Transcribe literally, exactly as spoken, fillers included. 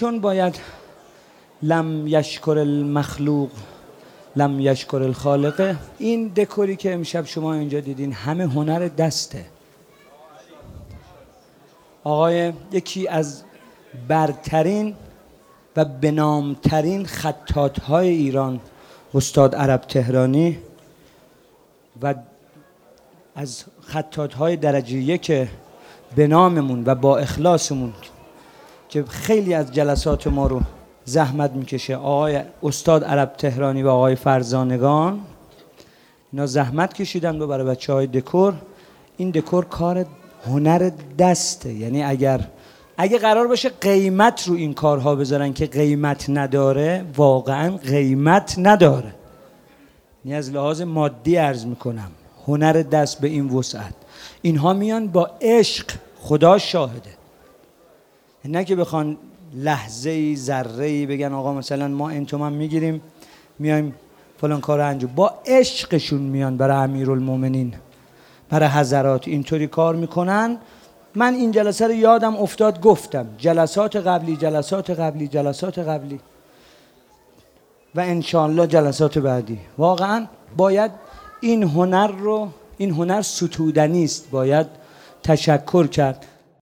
چون باید لم یشکر المخلوق لم یشکر الخالق، این دکوری که امشب شما اینجا دیدین همه هنر دسته. آقای یکی از برترین و بنامترین خطاط‌های ایران استاد عرب تهرانی و از خطاط‌های درجه یک به ناممون و با اخلاصمون که خیلی از جلسات ما رو زحمت میکشه، آقای استاد عرب تهرانی و آقای فرزانگان، اینا زحمت کشیدن و برای بچه‌های دکور. این دکور کار هنر دسته، یعنی اگر اگه قرار باشه قیمت رو این کارها بذارن که قیمت نداره، واقعا قیمت نداره. یعنی از لحاظ مادی عرض میکنم، هنر دست به این وسعت، اینها میان با عشق، خدا شاهده، نه که بخوان لحظه‌ای ذره‌ای بگن آقا مثلا ما این تومن میگیریم میایم فلان کار انجام. با عشقشون میان برای امیرالمومنین، برای حضرات اینطوری کار میکنن. من این جلسه رو یادم افتاد گفتم، جلسات قبلی جلسات قبلی جلسات قبلی و انشاءالله جلسات بعدی. واقعا باید این هنر رو، این هنر ستودنی است، باید تشکر کرد.